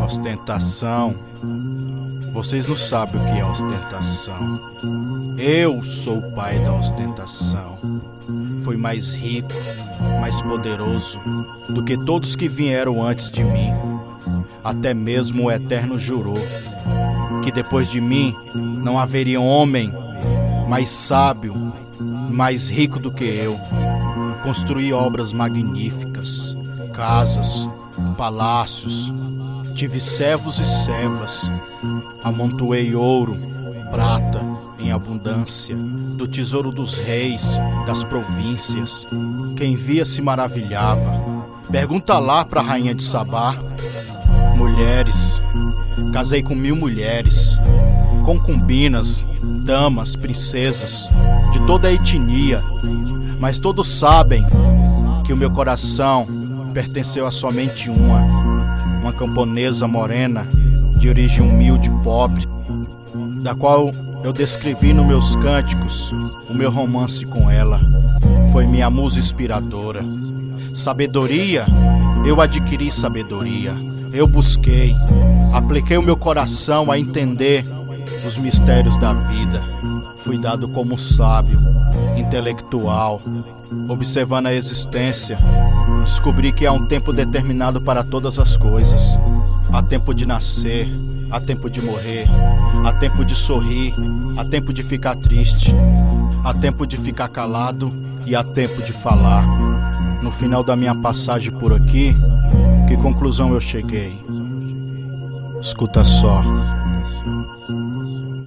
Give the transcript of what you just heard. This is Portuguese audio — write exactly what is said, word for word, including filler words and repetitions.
Ostentação. Vocês não sabem o que é ostentação. Eu sou o pai da ostentação. Fui mais rico, mais poderoso do que todos que vieram antes de mim. Até mesmo o Eterno jurou que depois de mim não haveria homem mais sábio, mais rico do que eu. Construí obras magníficas, casas, palácios, tive servos e servas, amontoei ouro, prata em abundância, do tesouro dos reis, das províncias. Quem via se maravilhava. Pergunta lá pra rainha de Sabá. Mulheres, casei com mil mulheres, concubinas, damas, princesas, de toda a etnia, mas todos sabem que o meu coração pertenceu a somente uma, uma camponesa morena, de origem humilde e pobre, da qual eu descrevi nos meus cânticos o meu romance com ela. Foi minha musa inspiradora. Sabedoria, eu adquiri sabedoria. Eu busquei, apliquei o meu coração a entender os mistérios da vida. Fui dado como sábio, intelectual. Observando a existência, descobri que há um tempo determinado para todas as coisas. Há tempo de nascer, há tempo de morrer, há tempo de sorrir, há tempo de ficar triste, há tempo de ficar calado e há tempo de falar. No final da minha passagem por aqui, que conclusão eu cheguei? Escuta só.